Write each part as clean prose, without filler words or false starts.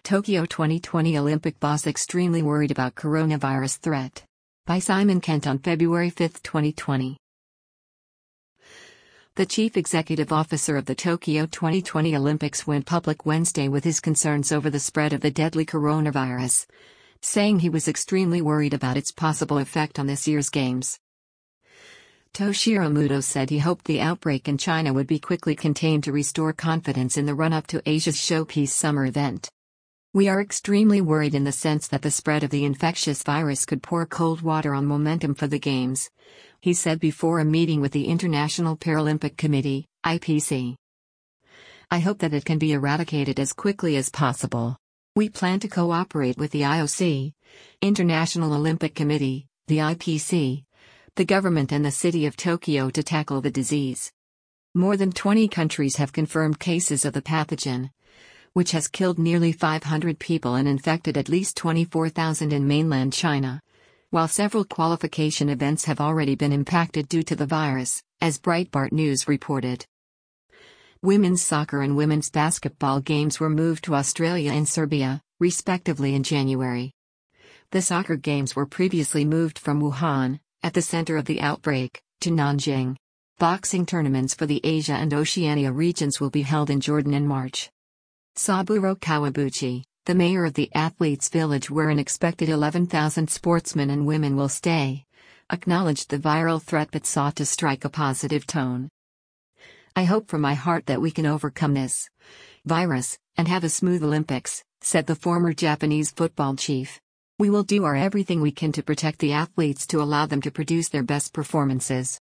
Tokyo 2020 Olympic boss extremely worried about coronavirus threat. By Simon Kent on February 5, 2020. The chief executive officer of the Tokyo 2020 Olympics went public Wednesday with his concerns over the spread of the deadly coronavirus, saying he was extremely worried about its possible effect on this year's games. Toshiro Muto said he hoped the outbreak in China would be quickly contained to restore confidence in the run-up to Asia's Showpiece summer event. We are extremely worried in the sense that the spread of the infectious virus could pour cold water on momentum for the Games, he said before a meeting with the International Paralympic Committee, IPC. I hope that it can be eradicated as quickly as possible. We plan to cooperate with the IOC, International Olympic Committee, the IPC, the government and the city of Tokyo to tackle the disease. More than 20 countries have confirmed cases of the pathogen, which has killed nearly 500 people and infected at least 24,000 in mainland China, while several qualification events have already been impacted due to the virus, as Breitbart News reported. Women's soccer and women's basketball games were moved to Australia and Serbia, respectively in January. The soccer games were previously moved from Wuhan, at the center of the outbreak, to Nanjing. Boxing tournaments for the Asia and Oceania regions will be held in Jordan in March. Saburo Kawabuchi, the mayor of the athletes' village where an expected 11,000 sportsmen and women will stay, acknowledged the viral threat but sought to strike a positive tone. I hope from my heart that we can overcome this virus and have a smooth Olympics, said the former Japanese football chief. We will do our everything we can to protect the athletes to allow them to produce their best performances.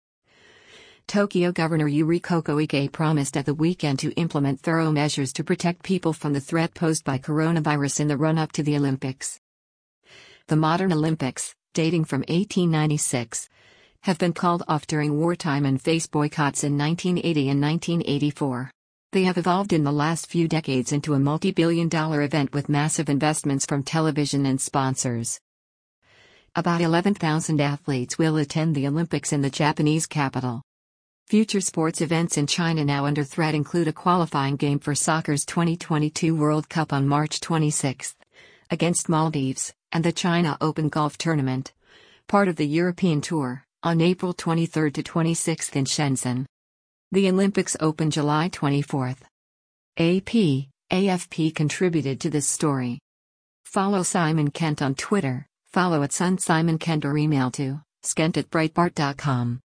Tokyo Governor Yuriko Koike promised at the weekend to implement thorough measures to protect people from the threat posed by coronavirus in the run-up to the Olympics. The modern Olympics, dating from 1896, have been called off during wartime and faced boycotts in 1980 and 1984. They have evolved in the last few decades into a multi-billion-dollar event with massive investments from television and sponsors. About 11,000 athletes will attend the Olympics in the Japanese capital. Future sports events in China now under threat include a qualifying game for soccer's 2022 World Cup on March 26, against Maldives, and the China Open Golf Tournament, part of the European Tour, on April 23 to 26 in Shenzhen. The Olympics open July 24. AFP contributed to this story. Follow Simon Kent on Twitter, follow @SunSimonKent or email to skent@breitbart.com.